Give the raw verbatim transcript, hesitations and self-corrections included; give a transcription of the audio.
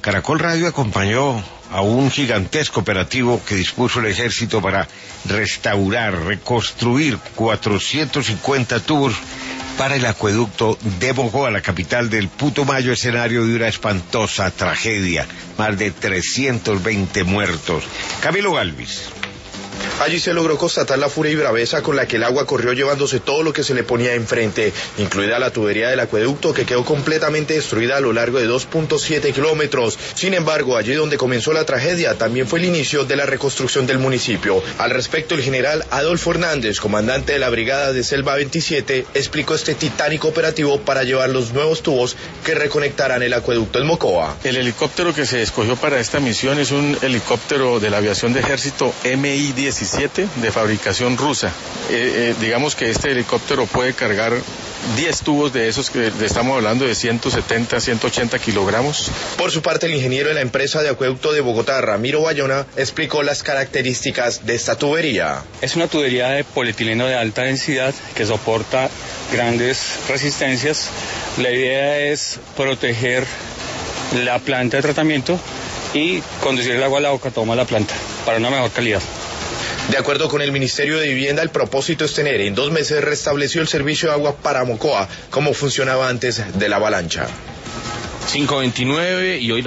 Caracol Radio acompañó a un gigantesco operativo que dispuso el ejército para restaurar, reconstruir cuatrocientos cincuenta tubos para el acueducto de Mocoa, la capital del Putumayo, escenario de una espantosa tragedia. Más de trescientos veinte muertos. Camilo Galvis. Allí se logró constatar la furia y braveza con la que el agua corrió llevándose todo lo que se le ponía enfrente, incluida la tubería del acueducto que quedó completamente destruida a lo largo de dos punto siete kilómetros. Sin embargo, allí donde comenzó la tragedia también fue el inicio de la reconstrucción del municipio. Al respecto, el general Adolfo Hernández, comandante de la brigada de Selva veintisiete, explicó este titánico operativo para llevar los nuevos tubos que reconectarán el acueducto del Mocoa. El helicóptero que se escogió para esta misión es un helicóptero de la aviación de ejército M I diecisiete de fabricación rusa. Eh, eh, digamos que este helicóptero puede cargar diez tubos de esos que estamos hablando de ciento setenta, ciento ochenta kilogramos. Por su parte, el ingeniero de la empresa de acueducto de Bogotá, Ramiro Bayona, explicó las características de esta tubería. Es una tubería de polietileno de alta densidad que soporta grandes resistencias. La idea es proteger la planta de tratamiento y conducir el agua a la boca toma la planta para una mejor calidad. De acuerdo con el Ministerio de Vivienda, el propósito es tener en dos meses restableció el servicio de agua para Mocoa, como funcionaba antes de la avalancha. cinco veintinueve y hoy